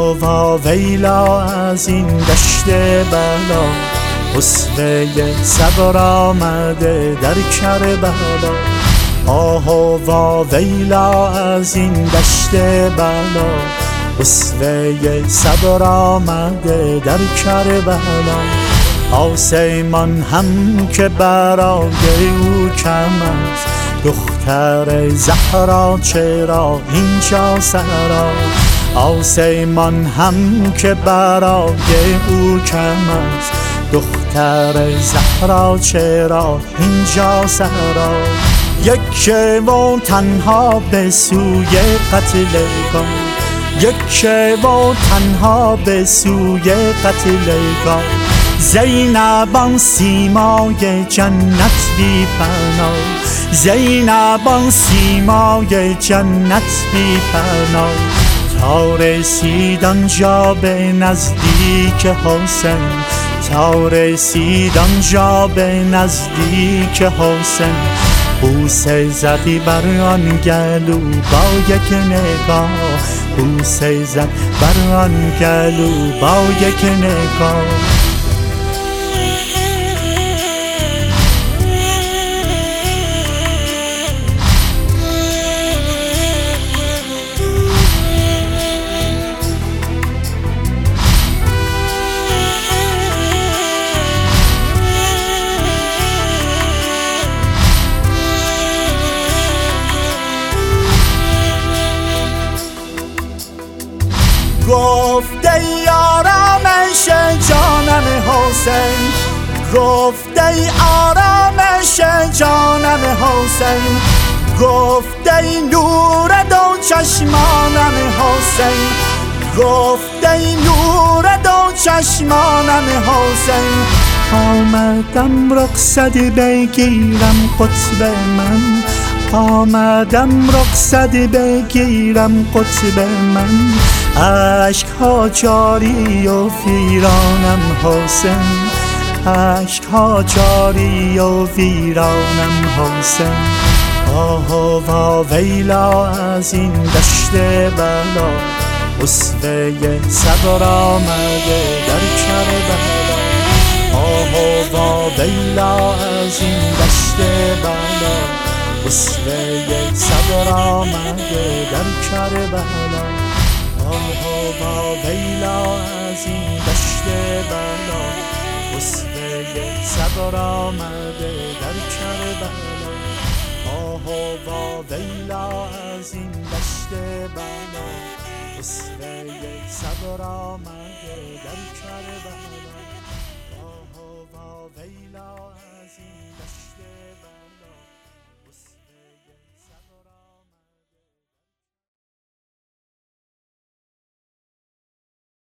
و ویلا از این دشت بلا، اسوه صبر آمده در کربلا. آه و ویلا از این دشت بلا، اسوه صبر آمده در کربلا. آسمان هم که برای او کم است، دختر زهرا چرا اینجا سرا. آسمان هم که برای او کم است، دختر زهرا چرا اینجا سرا. یک و تنها به سوی قتلگاه، یک و تنها به سوی قتلگاه. زینبان سیمای جنت بی پناه، زینبان سیمای جنت بی پناه. تا رسید آنجا به نزدیک حسین، تا رسید آنجا به نزدیک حسین. بوسه زدی بر آن گلو با یک نگاه، بوسه زد بر آن گلو با یک نگاه. گفته ای آرامش جانم حسین، گفته ای آرامش جانم حسین. گفته ای نور دو چشمانم حسین، گفته ای نور دو چشمانم حسین. آمدم رخصتی بگیرم قطب من، آمدم رخصتی بگیرم قطب من. عشق ها جاری و ویرانم حسین، عشق ها جاری و ویرانم حسین. آه و ویلا از این دشت بلا، اسوه صبر آمده در کربلا. آه و ویلا از این دشت بلا، اسوه صبر آمده در کربلا. آه و ویلا از این دشت بلا، اسوه صبر آمده در کربلا. آه و ویلا از این دشت بلا، اسوه صبر آمده در کربلا.